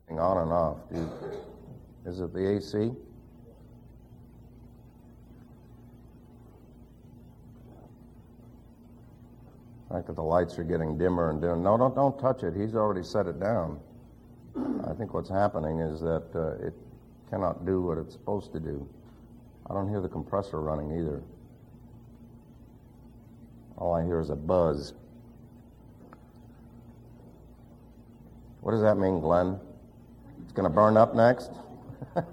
On and off. Is it the AC? I think that the lights are getting dimmer and dimmer. No, don't touch it. He's already set it down. I think what's happening is that it cannot do what it's supposed to do. I don't hear the compressor running either. All I hear is a buzz. What does that mean, Glenn? It's going to burn up next? It's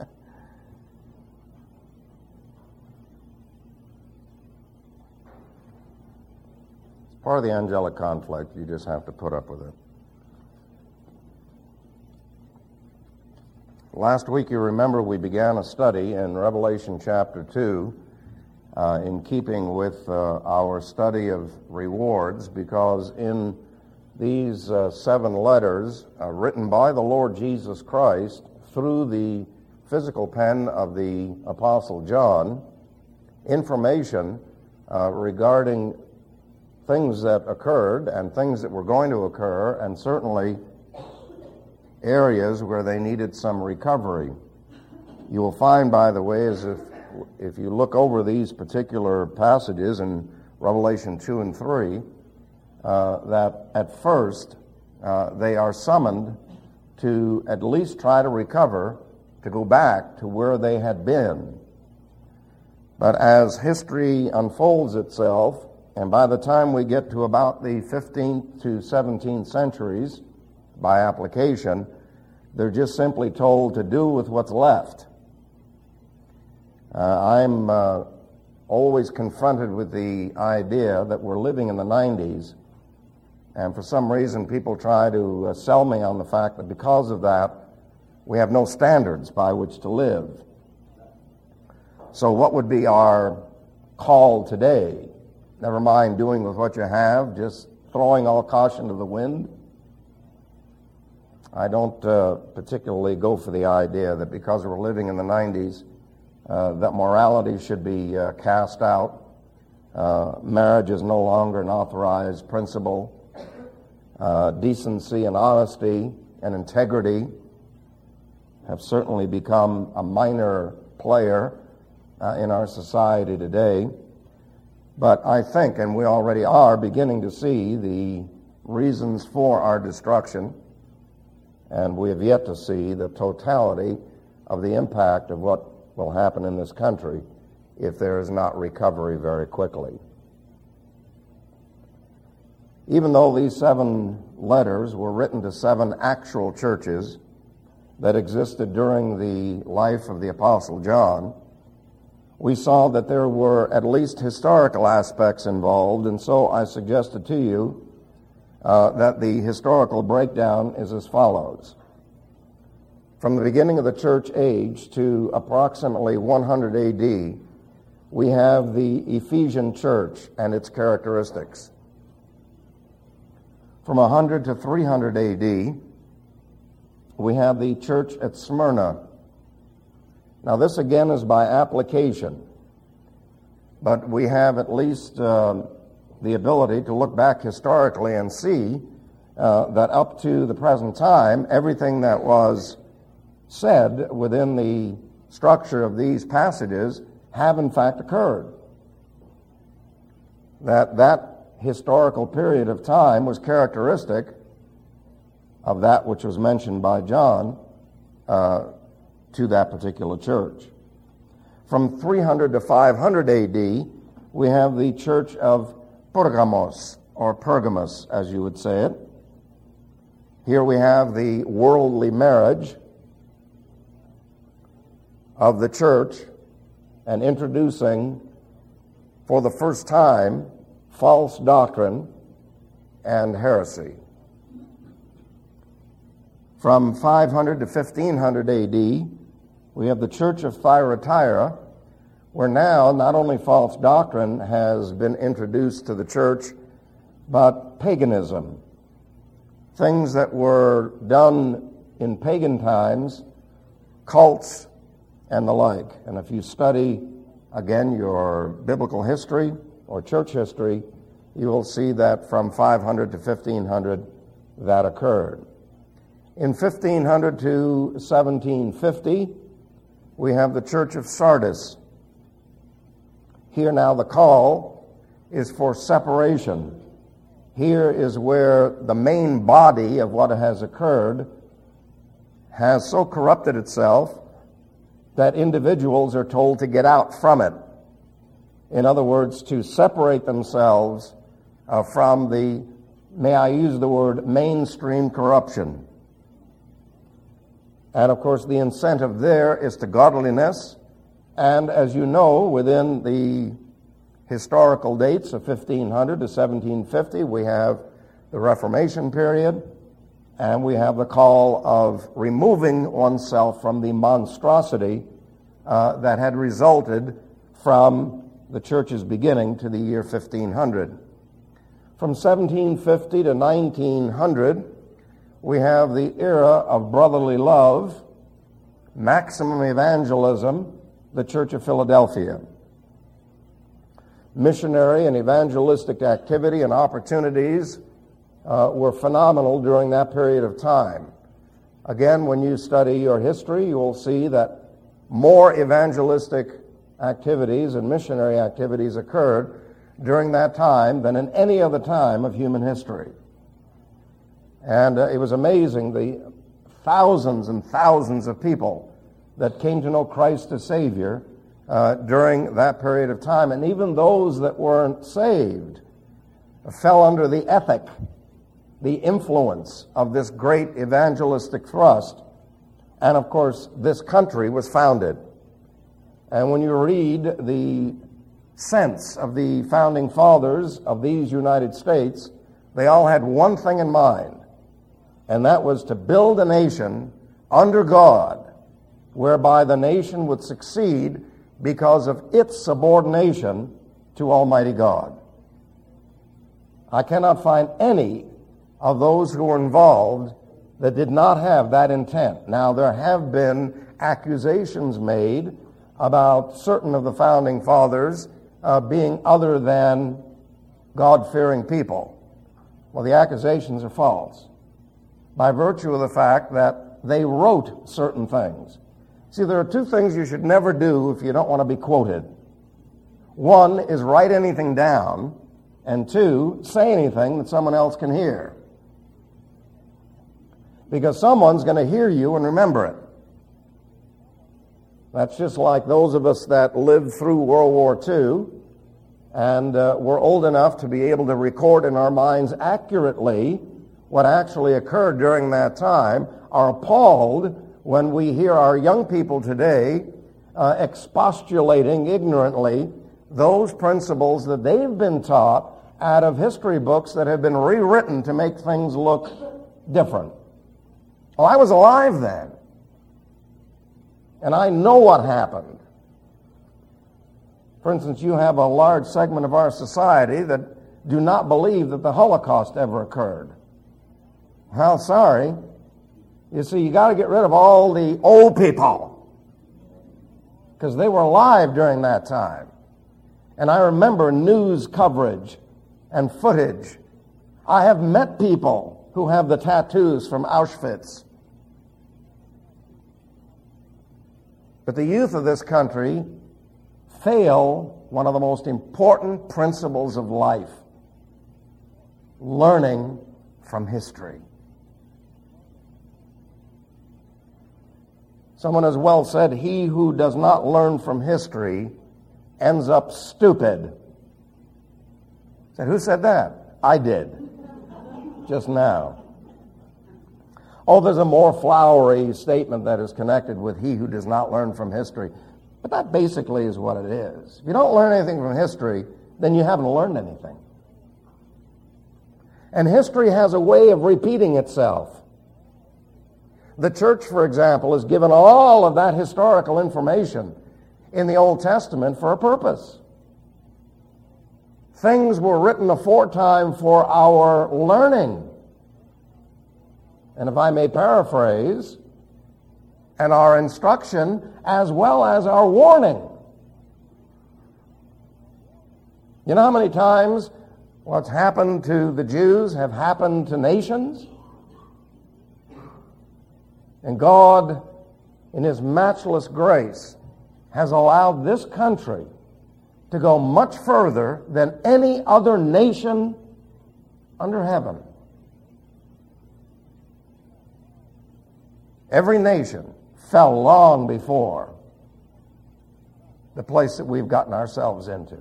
part of the angelic conflict. You just have to put up with it. Last week, you remember, we began a study in Revelation chapter 2 in keeping with our study of rewards, because in these 7 letters written by the Lord Jesus Christ through the physical pen of the Apostle John, information regarding things that occurred and things that were going to occur, and certainly areas where they needed some recovery. You will find, by the way, as if you look over these particular passages in Revelation 2 and 3, that at first they are summoned to at least try to recover, to go back to where they had been. But as history unfolds itself, and by the time we get to about the 15th to 17th centuries, by application, they're just simply told to do with what's left. I'm always confronted with the idea that we're living in the 90s, and for some reason people try to sell me on the fact that because of that, we have no standards by which to live. So what would be our call today? Never mind doing with what you have, just throwing all caution to the wind? I don't particularly go for the idea that because we're living in the 90s, that morality should be cast out. Marriage is no longer an authorized principle. Decency and honesty and integrity have certainly become a minor player in our society today. But I think, and we already are beginning to see the reasons for our destruction, and we have yet to see the totality of the impact of what will happen in this country if there is not recovery very quickly. Even though these 7 letters were written to 7 actual churches that existed during the life of the Apostle John, we saw that there were at least historical aspects involved, and so I suggested to you that the historical breakdown is as follows. From the beginning of the church age to approximately 100 A.D., we have the Ephesian church and its characteristics. From 100 to 300 A.D., we have the church at Smyrna. Now this again is by application, but we have at least the ability to look back historically and see that up to the present time, everything that was said within the structure of these passages have in fact occurred. That historical period of time was characteristic of that which was mentioned by John to that particular church. From 300 to 500 A.D., we have the church of Pergamos, or Pergamus, as you would say it. Here we have the worldly marriage of the church and introducing, for the first time, false doctrine and heresy. From 500 to 1500 A.D., we have the church of Thyatira, where now not only false doctrine has been introduced to the church, but paganism. Things that were done in pagan times, cults and the like. And if you study, again, your biblical history or church history, you will see that from 500 to 1500 that occurred. In 1500 to 1750, we have the Church of Sardis. Here now the call is for separation. Here is where the main body of what has occurred has so corrupted itself that individuals are told to get out from it. In other words, to separate themselves from the, may I use the word, mainstream corruption. And of course, the incentive there is to godliness. And as you know, within the historical dates of 1500 to 1750, we have the Reformation period, and we have the call of removing oneself from the monstrosity that had resulted from the church's beginning to the year 1500. From 1750 to 1900, we have the era of brotherly love, maximum evangelism, the Church of Philadelphia. Missionary and evangelistic activity and opportunities were phenomenal during that period of time. Again, when you study your history, you will see that more evangelistic activities and missionary activities occurred during that time than in any other time of human history. And it was amazing, the thousands and thousands of people that came to know Christ as Savior during that period of time. And even those that weren't saved fell under the ethic, the influence of this great evangelistic thrust. And of course, this country was founded. And when you read the sense of the founding fathers of these United States, they all had one thing in mind, and that was to build a nation under God, whereby the nation would succeed because of its subordination to Almighty God. I cannot find any of those who were involved that did not have that intent. Now, there have been accusations made about certain of the founding fathers being other than God-fearing people. Well, the accusations are false, by virtue of the fact that they wrote certain things. See, there are two things you should never do if you don't want to be quoted. One is write anything down, and two, say anything that someone else can hear. Because someone's going to hear you and remember it. That's just like those of us that lived through World War II and were old enough to be able to record in our minds accurately what actually occurred during that time, are appalled when we hear our young people today expostulating ignorantly those principles that they've been taught out of history books that have been rewritten to make things look different. Well, I was alive then, and I know what happened. For instance, you have a large segment of our society that do not believe that the Holocaust ever occurred. Well, sorry. You see, you got to get rid of all the old people because they were alive during that time. And I remember news coverage and footage. I have met people who have the tattoos from Auschwitz. But the youth of this country fail one of the most important principles of life, learning from history. Someone has well said, he who does not learn from history ends up stupid. I said, who said that? I did, just now. Oh, there's a more flowery statement that is connected with he who does not learn from history. But that basically is what it is. If you don't learn anything from history, then you haven't learned anything. And history has a way of repeating itself. The church, for example, is given all of that historical information in the Old Testament for a purpose. Things were written aforetime for our learning. And if I may paraphrase, and our instruction as well as our warning. You know how many times what's happened to the Jews have happened to nations? And God, in His matchless grace, has allowed this country to go much further than any other nation under heaven. Every nation fell long before the place that we've gotten ourselves into.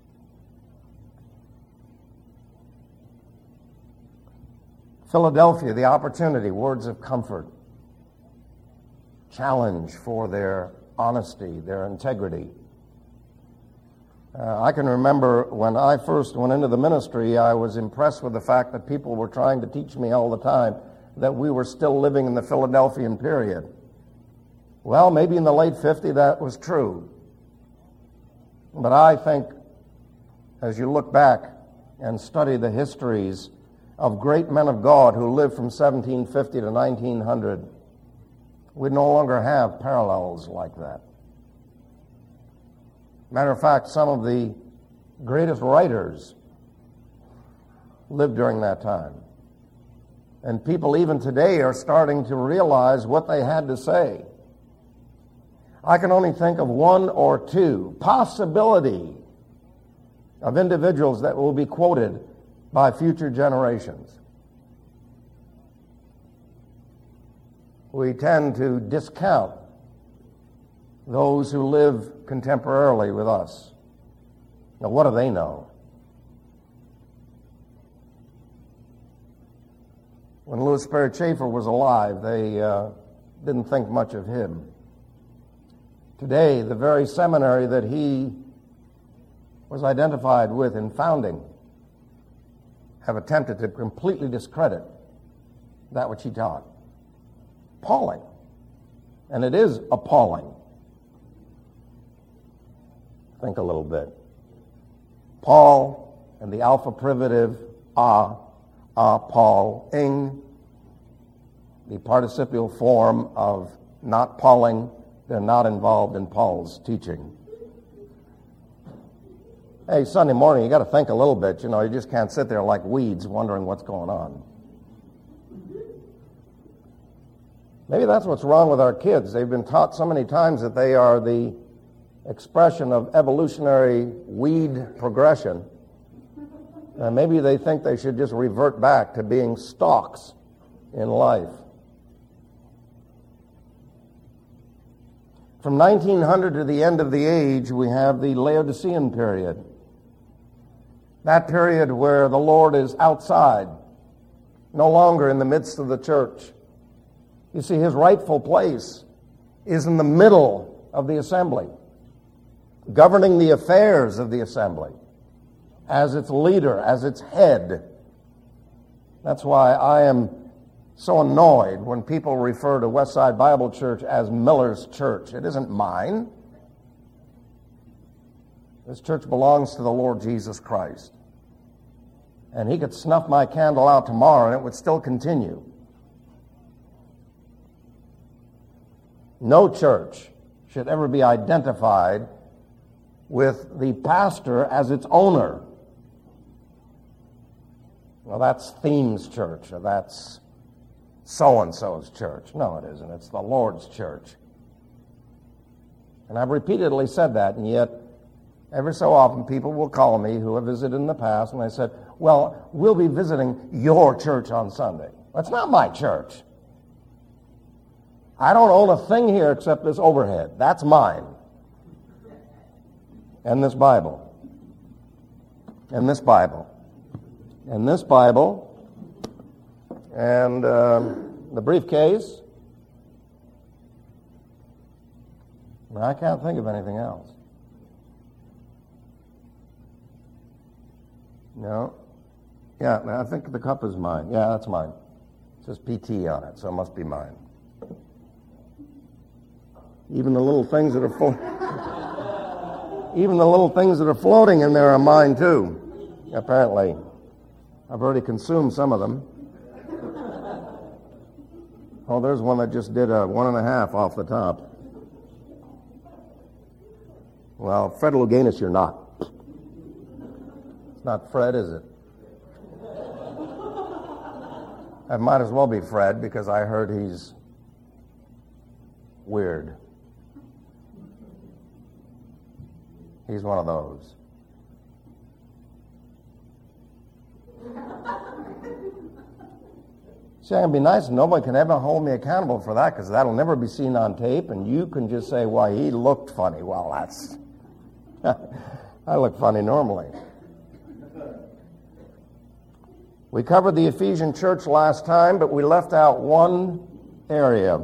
Philadelphia, the opportunity, words of comfort, challenge for their honesty, their integrity. I can remember when I first went into the ministry, I was impressed with the fact that people were trying to teach me all the time that we were still living in the Philadelphian period. Well, maybe in the late 50s that was true. But I think as you look back and study the histories of great men of God who lived from 1750 to 1900, we no longer have parallels like that. Matter of fact, some of the greatest writers lived during that time. And people even today are starting to realize what they had to say. I can only think of one or two possibility of individuals that will be quoted by future generations. We tend to discount those who live contemporarily with us. Now, what do they know? When Louis Sperry Chafer was alive, they didn't think much of him. Today, the very seminary that he was identified with in founding have attempted to completely discredit that which he taught. Appalling. And it is appalling. Think a little bit. Paul and the alpha privative Paul, ing, the participial form of not Pauling, they're not involved in Paul's teaching. Hey, Sunday morning, you got to think a little bit. You know, you just can't sit there like weeds wondering what's going on. Maybe that's what's wrong with our kids. They've been taught so many times that they are the expression of evolutionary weed progression. And maybe they think they should just revert back to being stalks in life. From 1900 to the end of the age, we have the Laodicean period. That period where the Lord is outside, no longer in the midst of the church. You see, His rightful place is in the middle of the assembly, governing the affairs of the assembly, as its leader, as its head. That's why I am so annoyed when people refer to Westside Bible Church as Miller's Church. It isn't mine. This church belongs to the Lord Jesus Christ. And He could snuff my candle out tomorrow and it would still continue. No church should ever be identified with the pastor as its owner. Well, that's Theme's church, or that's so-and-so's church. No, it isn't. It's the Lord's church. And I've repeatedly said that, and yet every so often people will call me who have visited in the past, and they said, well, we'll be visiting your church on Sunday. That's not my church. I don't own a thing here except this overhead. That's mine. And this Bible. And this Bible. And this Bible. And the briefcase. I can't think of anything else. No. Yeah, I think the cup is mine. Yeah, that's mine. It says PT on it, so it must be mine. Even the little things that are even the little things that are floating in there are mine too. Apparently, I've already consumed some of them. Oh, there's one that just did a 1.5 off the top. Well, Fred Luganis, you're not. It's not Fred, is it? It might as well be Fred because I heard he's weird. He's one of those. See, it'd be nice. Nobody can ever hold me accountable for that, because that'll never be seen on tape, and you can just say, "Why, he looked funny." Well, that's I look funny normally. We covered the Ephesian church last time, but we left out one area.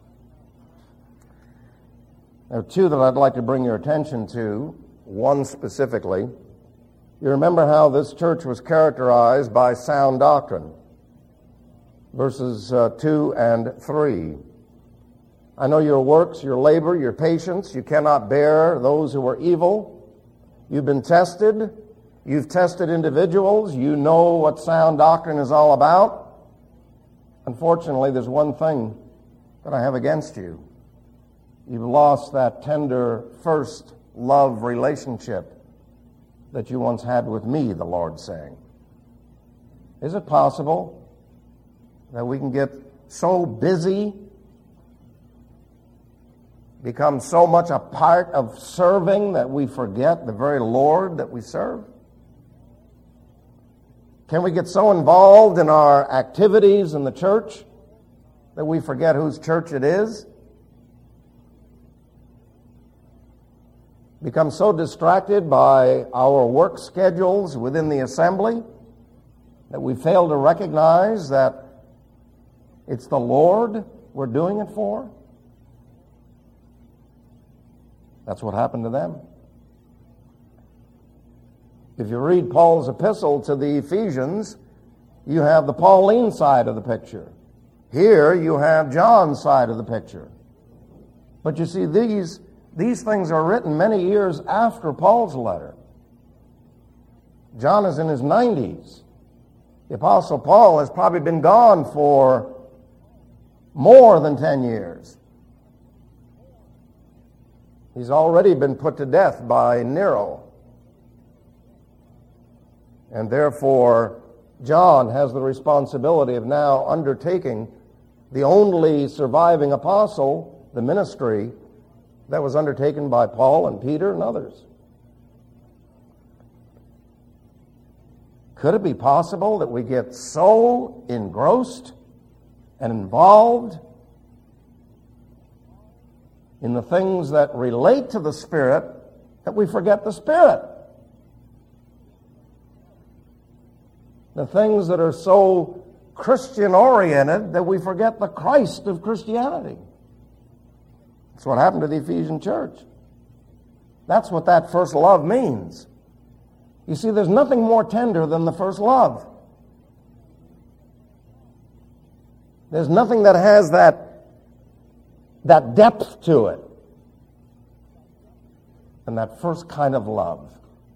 There are two that I'd like to bring your attention to, one specifically. You remember how this church was characterized by sound doctrine. Verses 2 and 3. I know your works, your labor, your patience. You cannot bear those who are evil. You've been tested. You've tested individuals. You know what sound doctrine is all about. Unfortunately, there's one thing that I have against you. You've lost that tender first love relationship that you once had with me, the Lord's saying. Is it possible that we can get so busy, become so much a part of serving, that we forget the very Lord that we serve? Can we get so involved in our activities in the church that we forget whose church it is? Become so distracted by our work schedules within the assembly that we fail to recognize that it's the Lord we're doing it for? That's what happened to them. If you read Paul's epistle to the Ephesians, you have the Pauline side of the picture. Here you have John's side of the picture. But you see, these things are written many years after Paul's letter. John is in his 90s. The Apostle Paul has probably been gone for more than 10 years. He's already been put to death by Nero. And therefore, John has the responsibility of now undertaking the only surviving apostle, the ministry that was undertaken by Paul and Peter and others. Could it be possible that we get so engrossed and involved in the things that relate to the Spirit that we forget the Spirit? The things that are so Christian-oriented that we forget the Christ of Christianity. That's what happened to the Ephesian church. That's what that first love means. You see, there's nothing more tender than the first love. There's nothing that has that depth to it than that first kind of love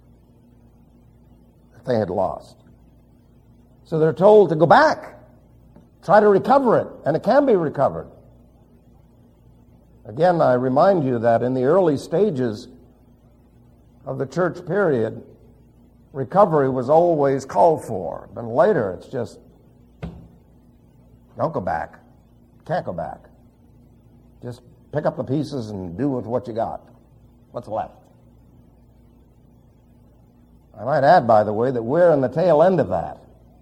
that they had lost. So they're told to go back, try to recover it, and it can be recovered. Again, I remind you that in the early stages of the church period, recovery was always called for. But later, it's just, don't go back. Can't go back. Just pick up the pieces and do with what you got, what's left. I might add, by the way, that we're in the tail end of that.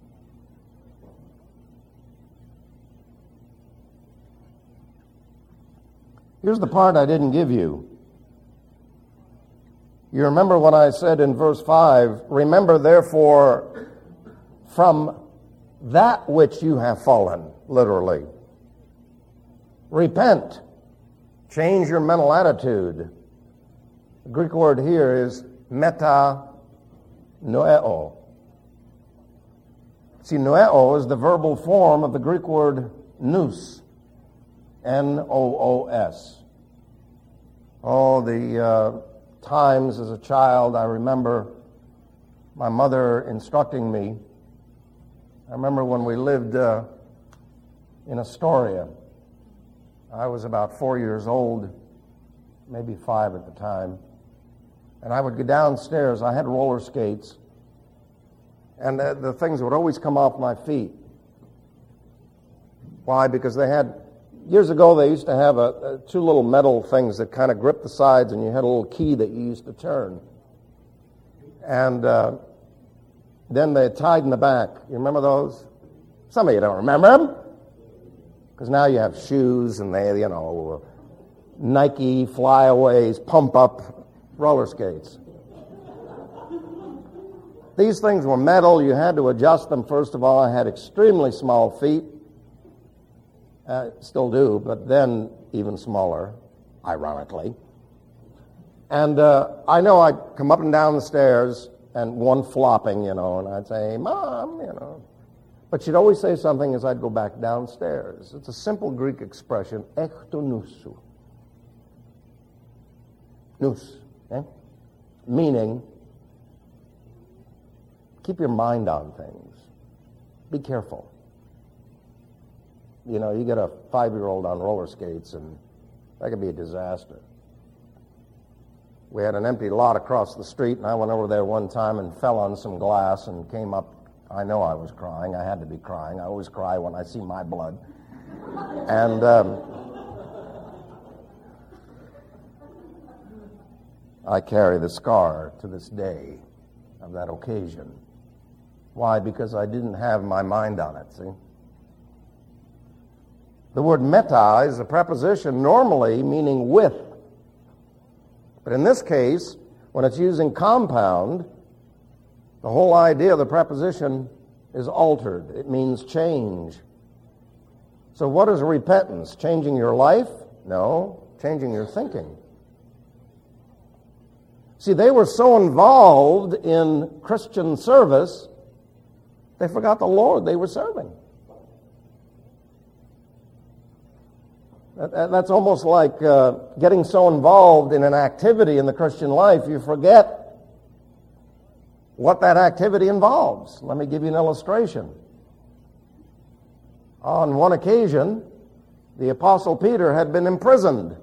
Here's the part I didn't give you. You remember when I said in verse 5, remember therefore from that which you have fallen, literally. Repent. Change your mental attitude. The Greek word here is metanoeo. See, noeo is the verbal form of the Greek word nous. N-O-O-S. Oh, the times as a child I remember my mother instructing me. I remember when we lived in Astoria. I was about 4 years old, maybe 5 at the time. And I would go downstairs. I had roller skates. And the things would always come off my feet. Why? Because they had Years ago, they used to have two little metal things that kind of grip the sides, and you had a little key that you used to turn. And then they tied in the back. You remember those? Some of you don't remember them. Because now you have shoes and they, Nike flyaways, pump up roller skates. These things were metal. You had to adjust them. First of all, I had extremely small feet. Still do, but then even smaller, ironically. And I know I'd come up and down the stairs and one flopping, and I'd say, Mom, But she'd always say something as I'd go back downstairs. It's a simple Greek expression, ektonusu. Nous, meaning, keep your mind on things. Be careful. You get a 5-year-old on roller skates, and that could be a disaster. We had an empty lot across the street, and I went over there one time and fell on some glass and came up. I know I was crying. I had to be crying. I always cry when I see my blood. And I carry the scar to this day of that occasion. Why? Because I didn't have my mind on it, see? The word meta is a preposition normally meaning with. But in this case, when it's using compound, the whole idea of the preposition is altered. It means change. So what is repentance? Changing your life? No, changing your thinking. See, they were so involved in Christian service, they forgot the Lord they were serving. That's almost like getting so involved in an activity in the Christian life, you forget what that activity involves. Let me give you an illustration. On one occasion, the Apostle Peter had been imprisoned.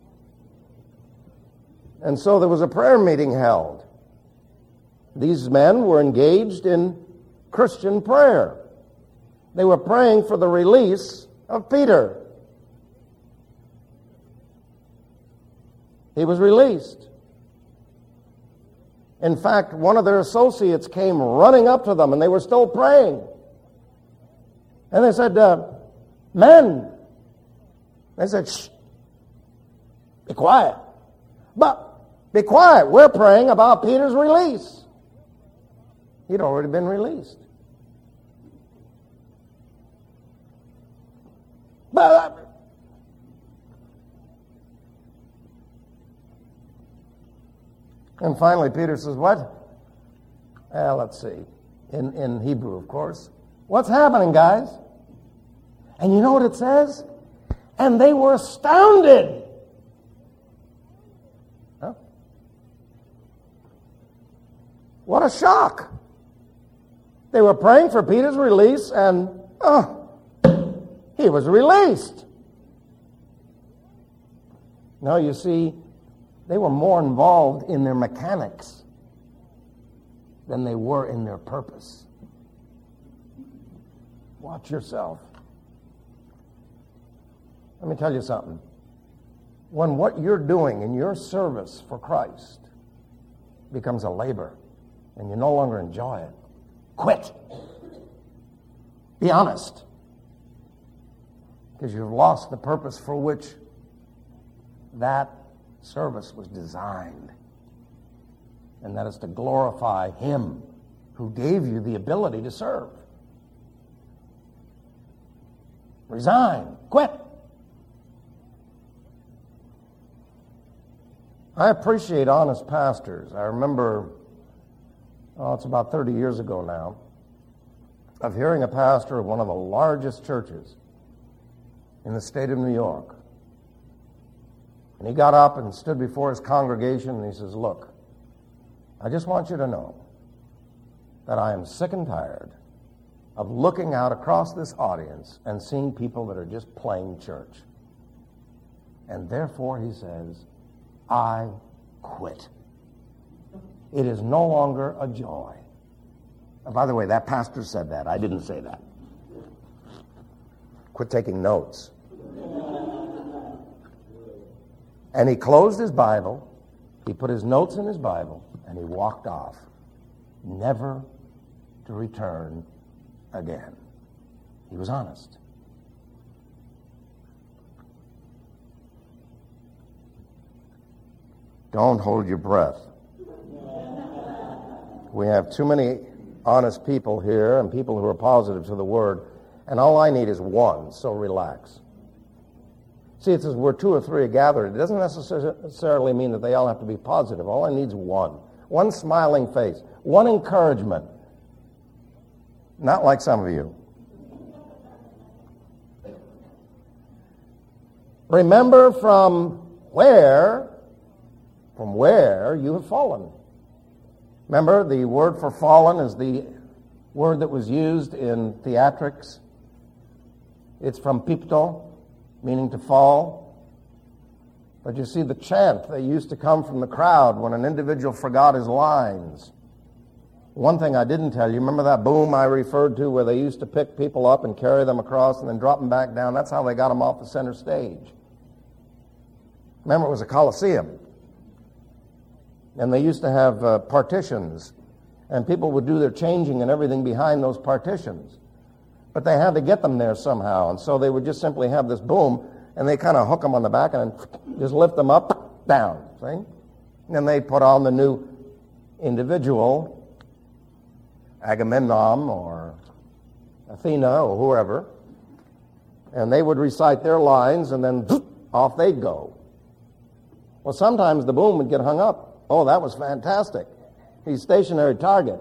And so there was a prayer meeting held. These men were engaged in Christian prayer. They were praying for the release of Peter. He was released. In fact, one of their associates came running up to them, and they were still praying. And they said, men, they said, shh, be quiet. But be quiet, we're praying about Peter's release. He'd already been released. And finally, Peter says, what? Let's see. In Hebrew, of course. What's happening, guys? And you know what it says? And they were astounded. Huh? What a shock. They were praying for Peter's release, and he was released. No, you see, they were more involved in their mechanics than they were in their purpose. Watch yourself. Let me tell you something. When what you're doing in your service for Christ becomes a labor and you no longer enjoy it, quit. Be honest. Because you've lost the purpose for which that service was designed. And that is to glorify Him who gave you the ability to serve. Resign. Quit. I appreciate honest pastors. I remember, it's about 30 years ago now, of hearing a pastor of one of the largest churches in the state of New York. And he got up and stood before his congregation and he says, look, I just want you to know that I am sick and tired of looking out across this audience and seeing people that are just playing church. And therefore, he says, I quit. It is no longer a joy. And by the way, that pastor said that. I didn't say that. Quit taking notes. And he closed his Bible, he put his notes in his Bible, and he walked off, never to return again. He was honest. Don't hold your breath. We have too many honest people here and people who are positive to the Word, and all I need is one, so relax. See, it says where two or three are gathered. It doesn't necessarily mean that they all have to be positive. All I need is one. One smiling face. One encouragement. Not like some of you. Remember from where you have fallen. Remember, the word for fallen is the word that was used in theatrics. It's from pipto, meaning to fall. But you see, the chant that used to come from the crowd when an individual forgot his lines. One thing I didn't tell you, remember that boom I referred to where they used to pick people up and carry them across and then drop them back down? That's how they got them off the center stage. Remember, it was a coliseum. And they used to have partitions, and people would do their changing and everything behind those partitions. But they had to get them there somehow, and so they would just simply have this boom, and they kind of hook them on the back and then just lift them up, down, see? And then they put on the new individual, Agamemnon or Athena or whoever, and they would recite their lines, and then off they'd go. Well, sometimes the boom would get hung up. Oh, that was fantastic. He's stationary target.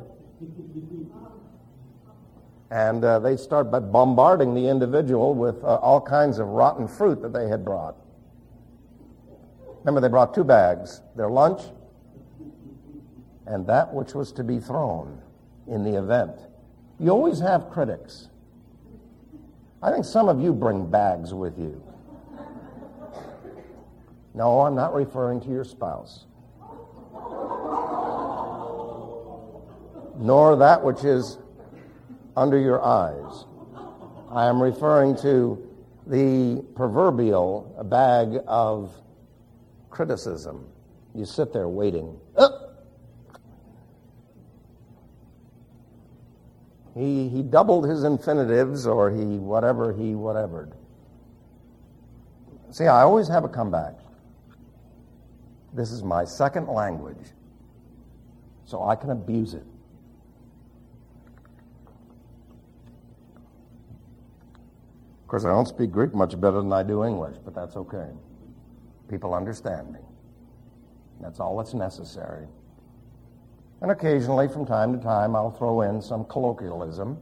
And they start by bombarding the individual with all kinds of rotten fruit that they had brought. Remember, they brought 2 bags, their lunch and that which was to be thrown in the event. You always have critics. I think some of you bring bags with you. No, I'm not referring to your spouse. Nor that which is under your eyes. I am referring to the proverbial bag of criticism. You sit there waiting. He doubled his infinitives, or he whatevered. See, I always have a comeback. This is my second language, so I can abuse it. Of course, I don't speak Greek much better than I do English, but that's okay. People understand me. That's all that's necessary. And occasionally, from time to time, I'll throw in some colloquialism.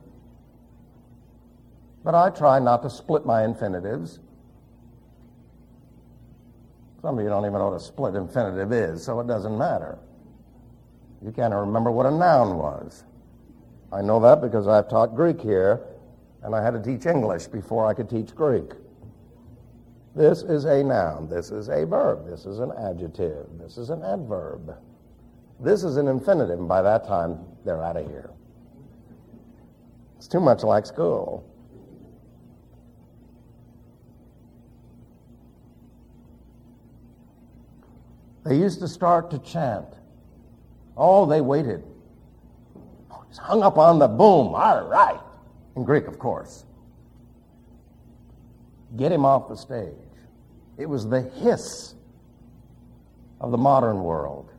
But I try not to split my infinitives. Some of you don't even know what a split infinitive is, so it doesn't matter. You can't remember what a noun was. I know that because I've taught Greek here, and I had to teach English before I could teach Greek. This is a noun. This is a verb. This is an adjective. This is an adverb. This is an infinitive, and by that time, they're out of here. It's too much like school. They used to start to chant. Oh, they waited. Oh, he's hung up on the boom. All right. In Greek, of course. Get him off the stage. It was the hiss of the modern world.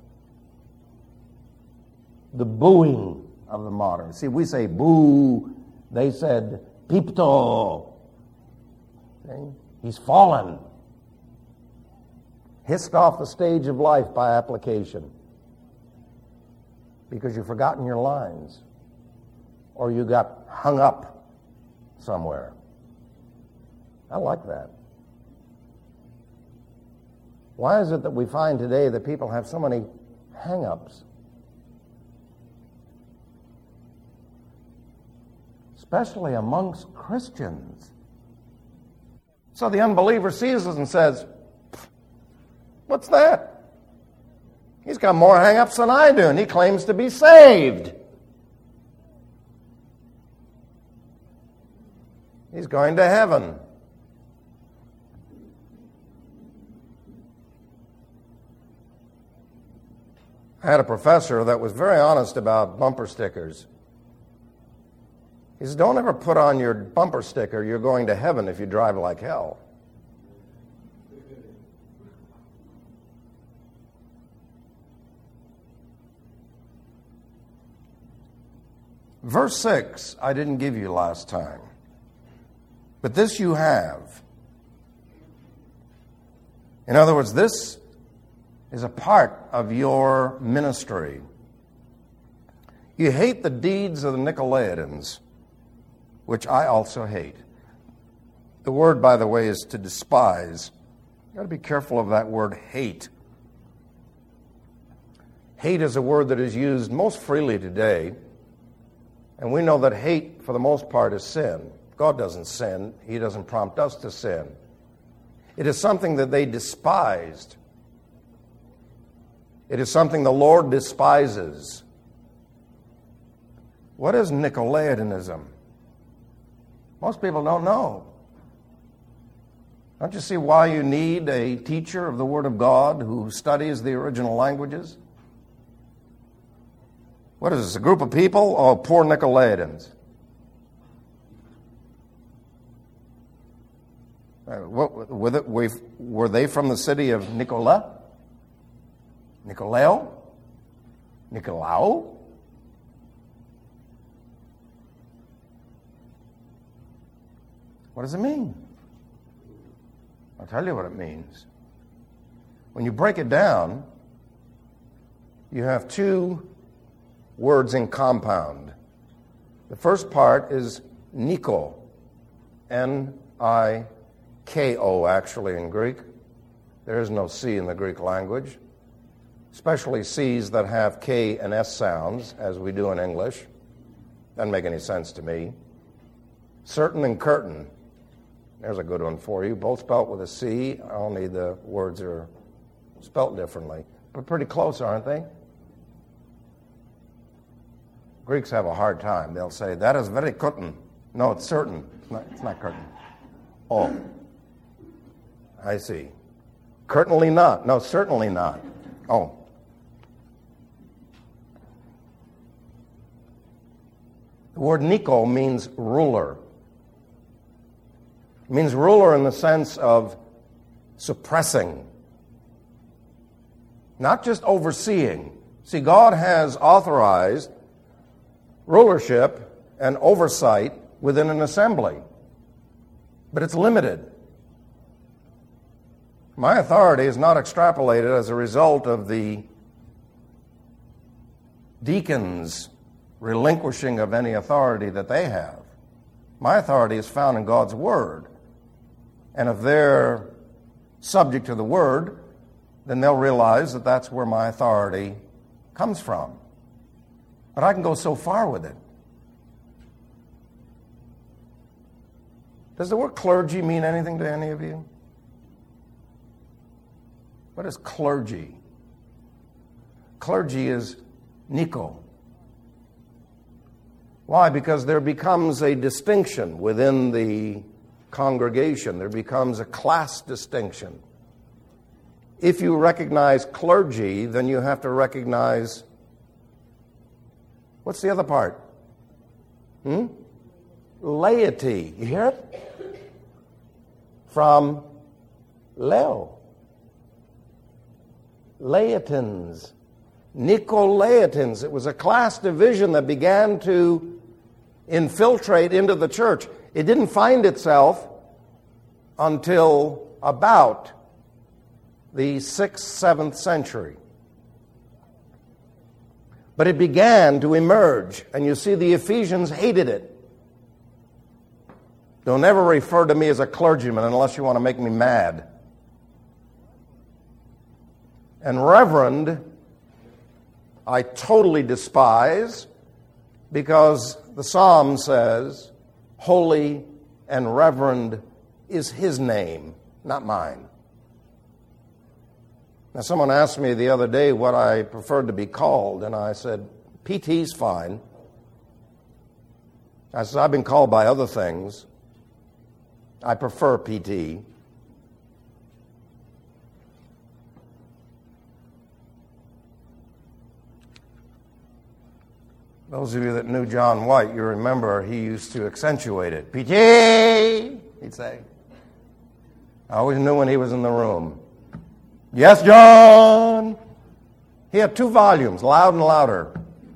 The booing of the modern. See, we say boo. They said pipto. Okay? He's fallen. Hissed off the stage of life by application. Because you've forgotten your lines. Or you got hung up somewhere. I like that. Why is it that we find today that people have so many hang-ups? Especially amongst Christians. So the unbeliever sees us and says, what's that? He's got more hang-ups than I do, and he claims to be saved. He's going to heaven. I had a professor that was very honest about bumper stickers. He says, don't ever put on your bumper sticker, you're going to heaven if you drive like hell. Verse 6, I didn't give you last time. But this you have. In other words, this is a part of your ministry. You hate the deeds of the Nicolaitans, which I also hate. The word, by the way, is to despise. You've got to be careful of that word hate. Hate is a word that is used most freely today, and we know that hate, for the most part, is sin. God doesn't sin. He doesn't prompt us to sin. It is something that they despised. It is something the Lord despises. What is Nicolaitanism? Most people don't know. Don't you see why you need a teacher of the Word of God who studies the original languages? What is this, a group of people? Oh, poor Nicolaitans. Were they from the city of Nicola? Nicolao? Nicolao? What does it mean? I'll tell you what it means. When you break it down, you have two words in compound. The first part is Niko, N-I-K-O actually in Greek. There is no C in the Greek language, especially C's that have K and S sounds, as we do in English. Doesn't make any sense to me. Certain and curtain. There's a good one for you. Both spelt with a C, only the words are spelt differently. But pretty close, aren't they? Greeks have a hard time. They'll say, that is very curtain. No, it's certain. It's not curtain. Oh, I see. Certainly not. No, certainly not. Oh. The word Nico means ruler. It means ruler in the sense of suppressing, not just overseeing. See, God has authorized rulership and oversight within an assembly, but it's limited. My authority is not extrapolated as a result of the deacons relinquishing of any authority that they have. My authority is found in God's Word. And if they're subject to the Word, then they'll realize that that's where my authority comes from. But I can go so far with it. Does the word clergy mean anything to any of you? What is clergy? Clergy is Nico. Why? Because there becomes a distinction within the congregation. There becomes a class distinction. If you recognize clergy, then you have to recognize, what's the other part? Laity. You hear it? From Leo. Laitans. Nicolaitans. It was a class division that began to infiltrate into the church. It didn't find itself until about the 6th, 7th century. But it began to emerge, and you see the Ephesians hated it. Don't ever refer to me as a clergyman unless you want to make me mad. And reverend, I totally despise, because the Psalm says, holy and reverend is his name, not mine. Now, someone asked me the other day what I preferred to be called, and I said, PT's fine. I said, I've been called by other things. I prefer PT. Those of you that knew John White, you remember he used to accentuate it. P.J., he'd say. I always knew when he was in the room. Yes, John. He had 2 volumes, loud and louder.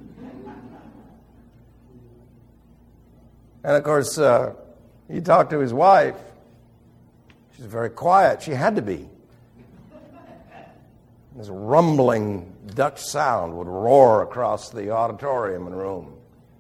And of course, he talked to his wife. She's very quiet. She had to be. This rumbling Dutch sound would roar across the auditorium and room.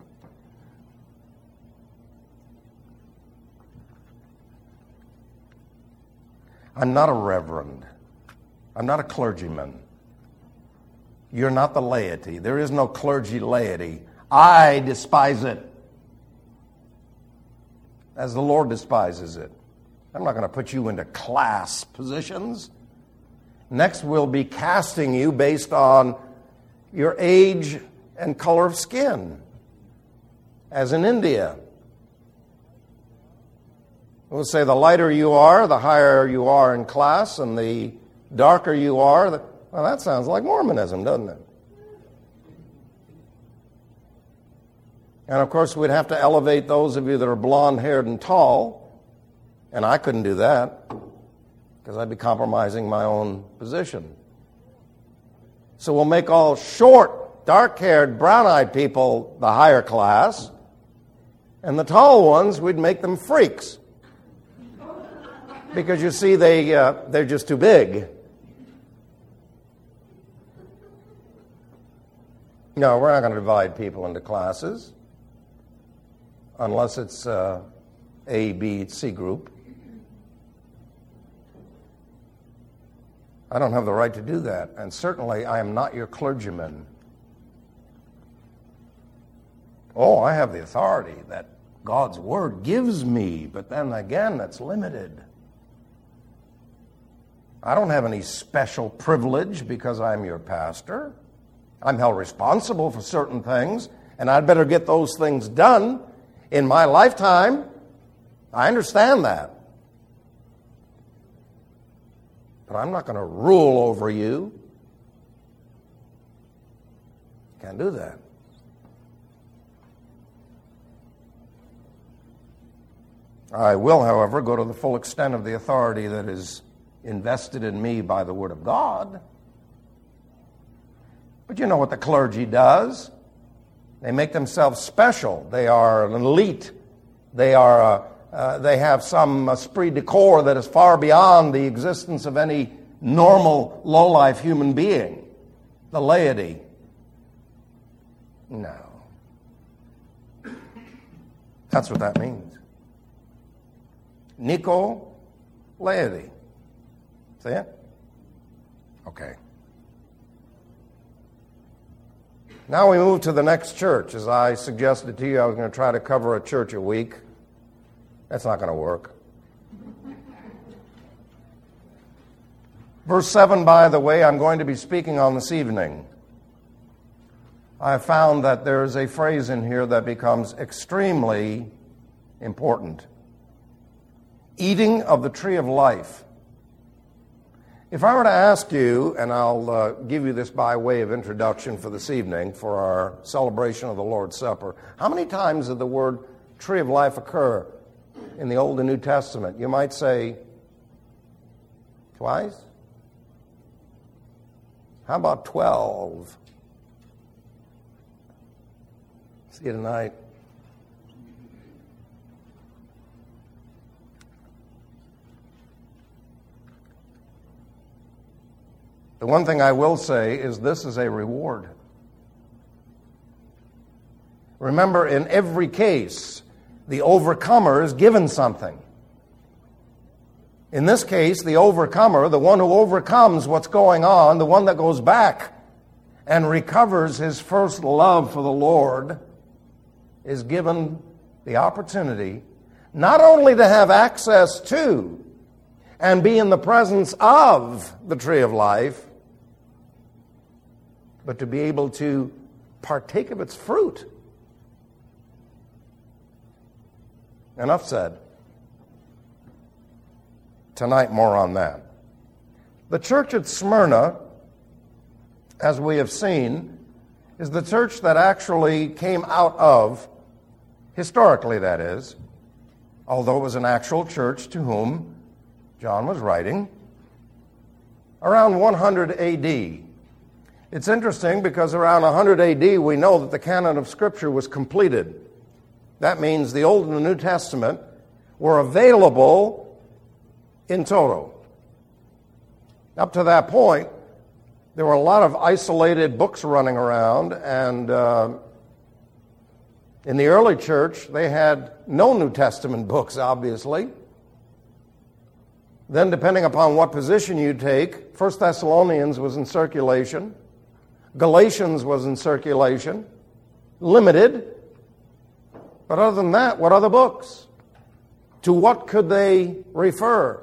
I'm not a reverend. I'm not a clergyman. You're not the laity. There is no clergy laity. I despise it, as the Lord despises it. I'm not going to put you into class positions. Next, we'll be casting you based on your age and color of skin, as in India. We'll say the lighter you are, the higher you are in class, and the darker you are, well, that sounds like Mormonism, doesn't it? And of course, we'd have to elevate those of you that are blonde-haired and tall, and I couldn't do that because I'd be compromising my own position. So we'll make all short, dark-haired, brown-eyed people the higher class, and the tall ones, we'd make them freaks. Because you see, they're just too big. No, we're not going to divide people into classes unless it's A, B, C group. I don't have the right to do that, and certainly I am not your clergyman. Oh, I have the authority that God's Word gives me, but then again, that's limited. I don't have any special privilege because I'm your pastor. I'm held responsible for certain things, and I'd better get those things done in my lifetime. I understand that. But I'm not going to rule over you. Can't do that. I will, however, go to the full extent of the authority that is invested in me by the Word of God. But you know what the clergy does. They make themselves special. They are an elite. They have some esprit de corps that is far beyond the existence of any normal, low-life human being. The laity. No. That's what that means. Nico, laity. See it? Okay. Now we move to the next church. As I suggested to you, I was going to try to cover a church a week. That's not going to work. Verse 7, by the way, I'm going to be speaking on this evening. I have found that there is a phrase in here that becomes extremely important. Eating of the tree of life. If I were to ask you, and I'll give you this by way of introduction for this evening for our celebration of the Lord's Supper, how many times did the word tree of life occur in the Old and New Testament? You might say twice. How about 12? See you tonight. The one thing I will say is this is a reward. Remember, in every case, the overcomer is given something. In this case, the overcomer, the one who overcomes what's going on, the one that goes back and recovers his first love for the Lord, is given the opportunity not only to have access to and be in the presence of the tree of life, but to be able to partake of its fruit. Enough said. Tonight, more on that. The church at Smyrna, as we have seen, is the church that actually came out of, historically that is, although it was an actual church to whom John was writing, around 100 A.D. It's interesting because around 100 A.D. we know that the canon of Scripture was completed. That means the Old and the New Testament were available in toto. Up to that point, there were a lot of isolated books running around, and in the early church, they had no New Testament books, obviously. Then, depending upon what position you take, 1 Thessalonians was in circulation, Galatians was in circulation, limited. But other than that, what other books? To what could they refer?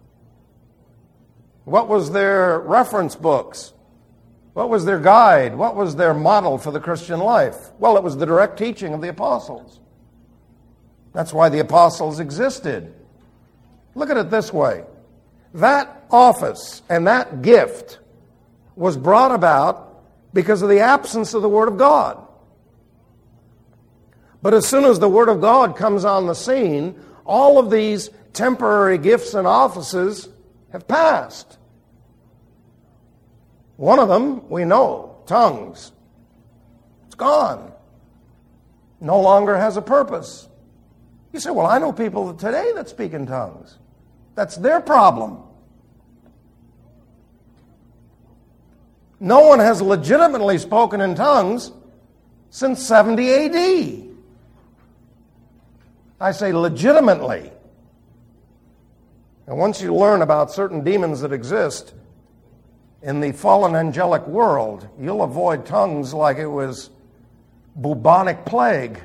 What was their reference books? What was their guide? What was their model for the Christian life? Well, it was the direct teaching of the apostles. That's why the apostles existed. Look at it this way. That office and that gift was brought about because of the absence of the Word of God. But as soon as the Word of God comes on the scene, all of these temporary gifts and offices have passed. One of them, we know, tongues. It's gone. No longer has a purpose. You say, well, I know people today that speak in tongues. That's their problem. No one has legitimately spoken in tongues since 70 A.D. I say legitimately. And once you learn about certain demons that exist in the fallen angelic world, you'll avoid tongues like it was bubonic plague.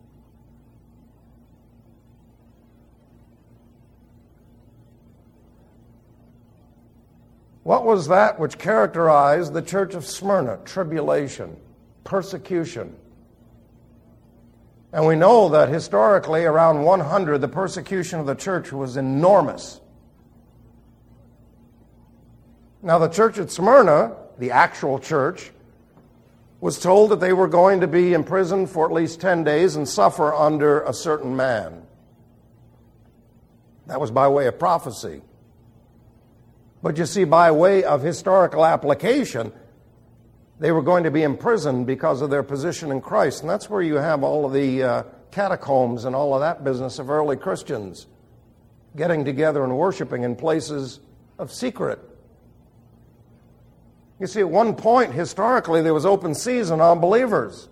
What was that which characterized the church of Smyrna? Tribulation, persecution. And we know that historically, around 100, the persecution of the church was enormous. Now, the church at Smyrna, the actual church, was told that they were going to be imprisoned for at least 10 days and suffer under a certain man. That was by way of prophecy. But you see, by way of historical application, they were going to be imprisoned because of their position in Christ. And that's where you have all of the catacombs and all of that business of early Christians getting together and worshiping in places of secret. You see, at one point, historically, there was open season on believers.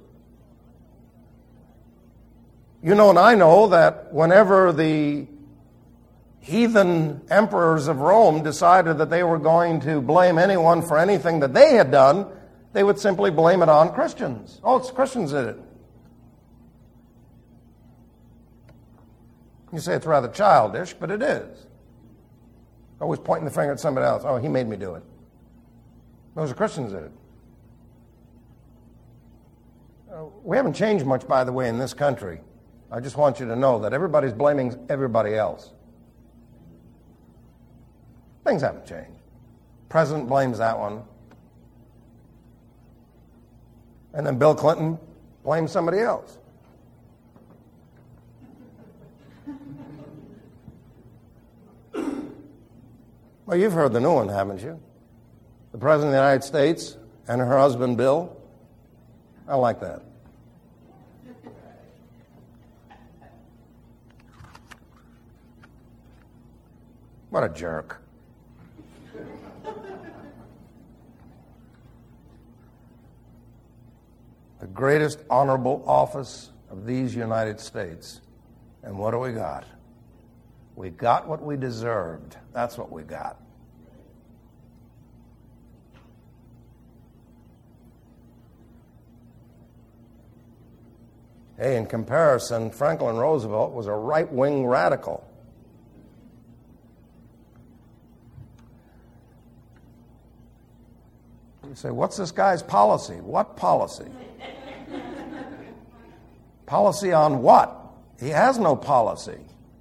You know and I know that whenever the heathen emperors of Rome decided that they were going to blame anyone for anything that they had done, they would simply blame it on Christians. Oh, it's Christians did it. You say it's rather childish, but it is. Always pointing the finger at somebody else. Oh, he made me do it. Those are Christians did it. We haven't changed much, by the way, in this country. I just want you to know that everybody's blaming everybody else. Things haven't changed. President blames that one. And then Bill Clinton blames somebody else. Well, you've heard the new one, haven't you? The President of the United States and her husband, Bill. I like that. What a jerk. The greatest honorable office of these United States. And what do we got? We got what we deserved. That's what we got. Hey, in comparison, Franklin Roosevelt was a right-wing radical. You say, what's this guy's policy? What policy? Policy on what? He has no policy.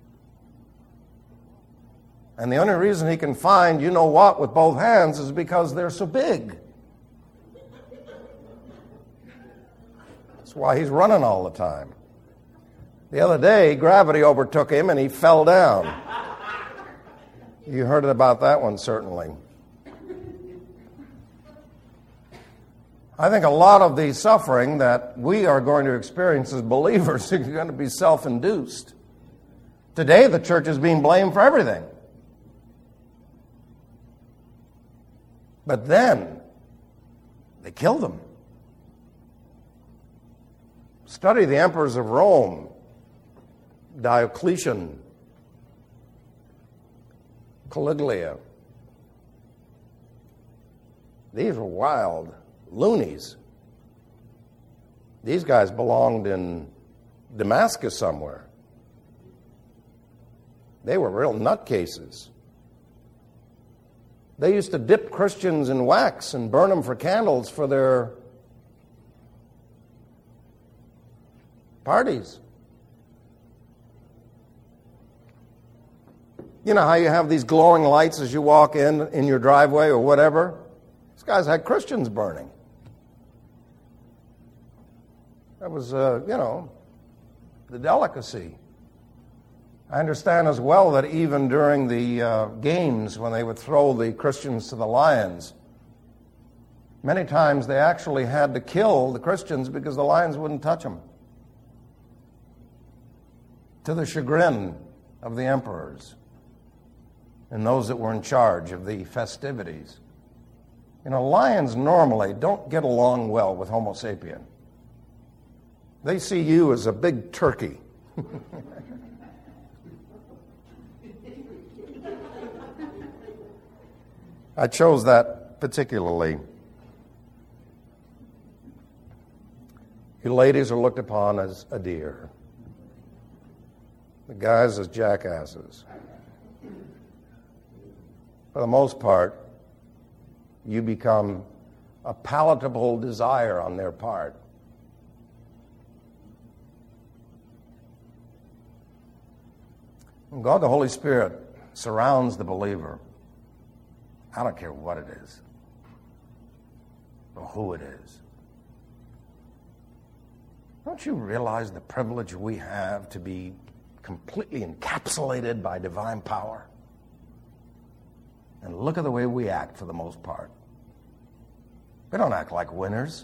And the only reason he can find you know what with both hands is because they're so big. That's why he's running all the time. The other day, gravity overtook him and he fell down. You heard about that one, certainly. I think a lot of the suffering that we are going to experience as believers is going to be self-induced. Today, the church is being blamed for everything. But then, they killed him. Study the emperors of Rome, Diocletian, Caligula. These were wild loonies. These guys belonged in Damascus somewhere. They were real nutcases. They used to dip Christians in wax and burn them for candles for their parties. You know how you have these glowing lights as you walk in your driveway or whatever? These guys had Christians burning. That was, the delicacy. I understand as well that even during the games, when they would throw the Christians to the lions, many times they actually had to kill the Christians because the lions wouldn't touch them, to the chagrin of the emperors and those that were in charge of the festivities. You know, lions normally don't get along well with Homo sapien. They see you as a big turkey. I chose that particularly. You ladies are looked upon as a deer. The guys as jackasses. For the most part, you become a palatable desire on their part. When God the Holy Spirit surrounds the believer, I don't care what it is or who it is. Don't you realize the privilege we have to be completely encapsulated by divine power? And look at the way we act for the most part. We don't act like winners.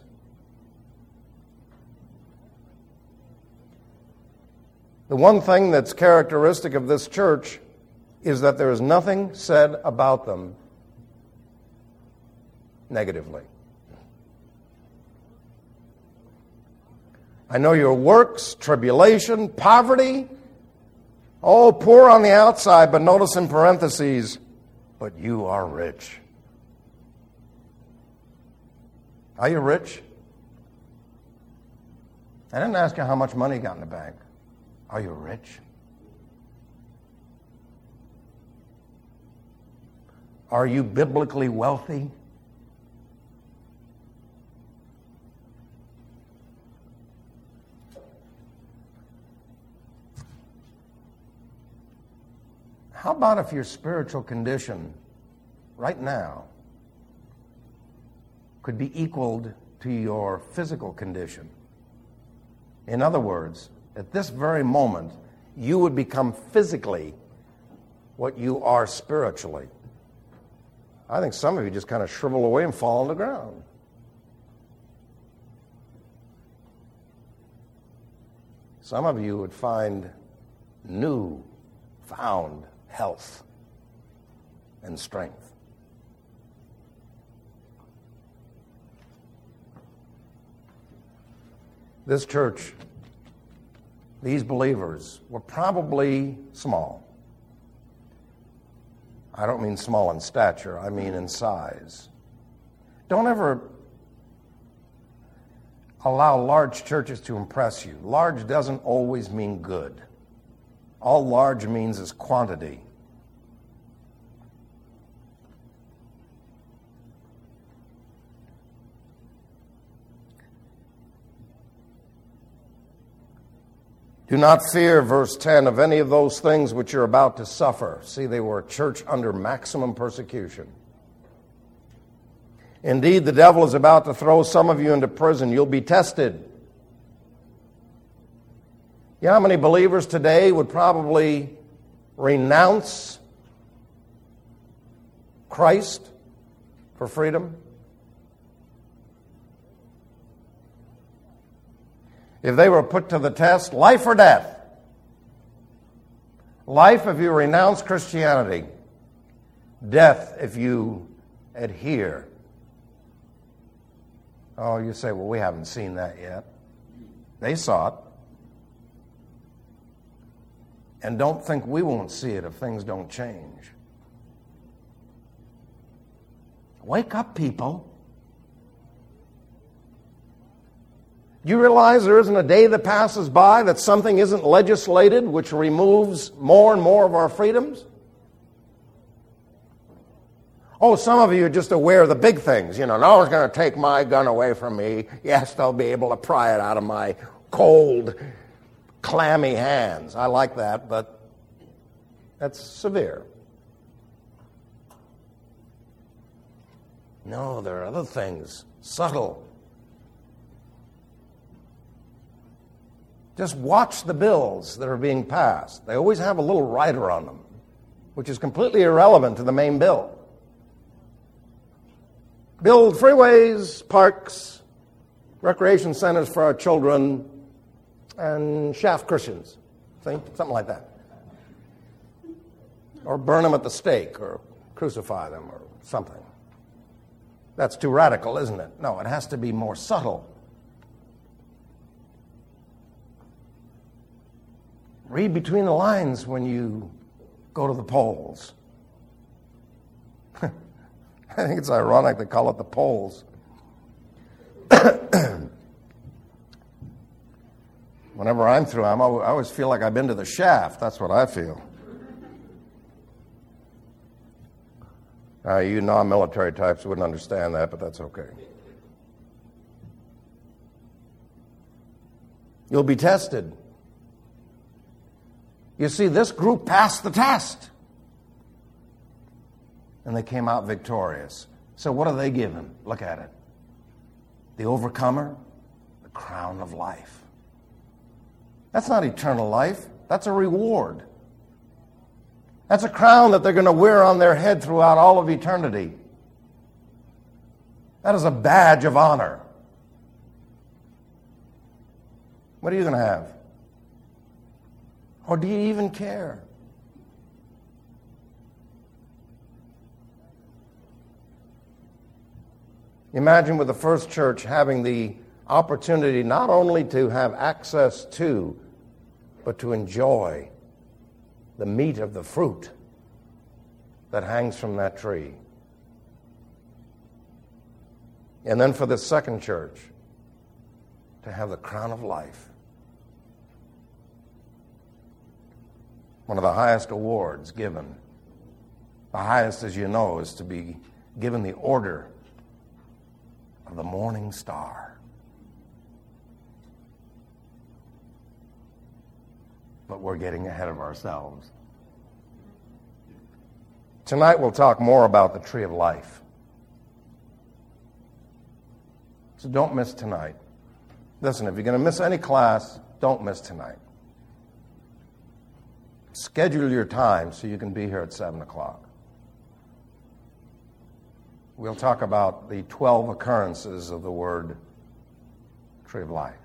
The one thing that's characteristic of this church is that there is nothing said about them negatively. I know your works, tribulation, poverty, oh, poor on the outside, but notice in parentheses, but you are rich. Are you rich? I didn't ask you how much money you got in the bank. Are you rich? Are you biblically wealthy? How about if your spiritual condition right now could be equaled to your physical condition? In other words, at this very moment, you would become physically what you are spiritually. I think some of you just kind of shrivel away and fall on the ground. Some of you would find new found health and strength. This church, these believers, were probably small. I don't mean small in stature, I mean in size. Don't ever allow large churches to impress you. Large doesn't always mean good. All large means is quantity. Do not fear, verse 10, of any of those things which you're about to suffer. See, they were a church under maximum persecution. Indeed, the devil is about to throw some of you into prison. You'll be tested. You know how many believers today would probably renounce Christ for freedom? If they were put to the test, life or death. Life if you renounce Christianity. Death if you adhere. Oh, you say, well, we haven't seen that yet. They saw it. And don't think we won't see it if things don't change. Wake up, people. Do you realize there isn't a day that passes by that something isn't legislated which removes more and more of our freedoms? Oh, some of you are just aware of the big things. No one's going to take my gun away from me. Yes, they'll be able to pry it out of my cold, clammy hands. I like that, but that's severe. No, there are other things, subtle. Just watch the bills that are being passed. They always have a little rider on them, which is completely irrelevant to the main bill. Build freeways, parks, recreation centers for our children, and shaft Christians. See? Something like that. Or burn them at the stake, or crucify them, or something. That's too radical, isn't it? No, it has to be more subtle. Read between the lines when you go to the polls. I think it's ironic they call it the polls. Whenever I'm through, I always feel like I've been to the shaft. That's what I feel. You non-military types wouldn't understand that, but that's okay. You'll be tested. You see, this group passed the test. And they came out victorious. So what are they given? Look at it. The overcomer, the crown of life. That's not eternal life. That's a reward. That's a crown that they're going to wear on their head throughout all of eternity. That is a badge of honor. What are you going to have? Or do you even care? Imagine with the first church having the opportunity not only to have access to, but to enjoy the meat of the fruit that hangs from that tree. And then for the second church to have the crown of life. One of the highest awards given. The highest, as you know, is to be given the order of the morning star. But we're getting ahead of ourselves. Tonight we'll talk more about the tree of life. So don't miss tonight. Listen, if you're going to miss any class, don't miss tonight. Schedule your time so you can be here at 7 o'clock. We'll talk about the 12 occurrences of the word tree of life.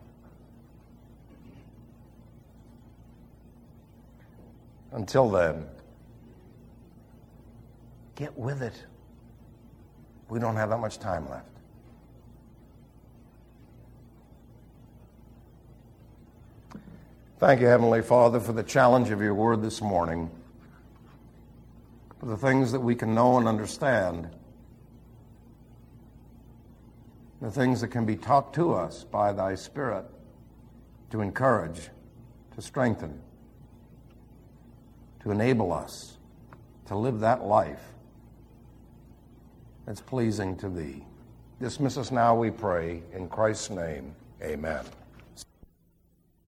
Until then, get with it. We don't have that much time left. Thank you, Heavenly Father, for the challenge of your word this morning, for the things that we can know and understand, the things that can be taught to us by thy Spirit to encourage, to strengthen, to enable us to live that life that's pleasing to thee. Dismiss us now, we pray, in Christ's name. Amen.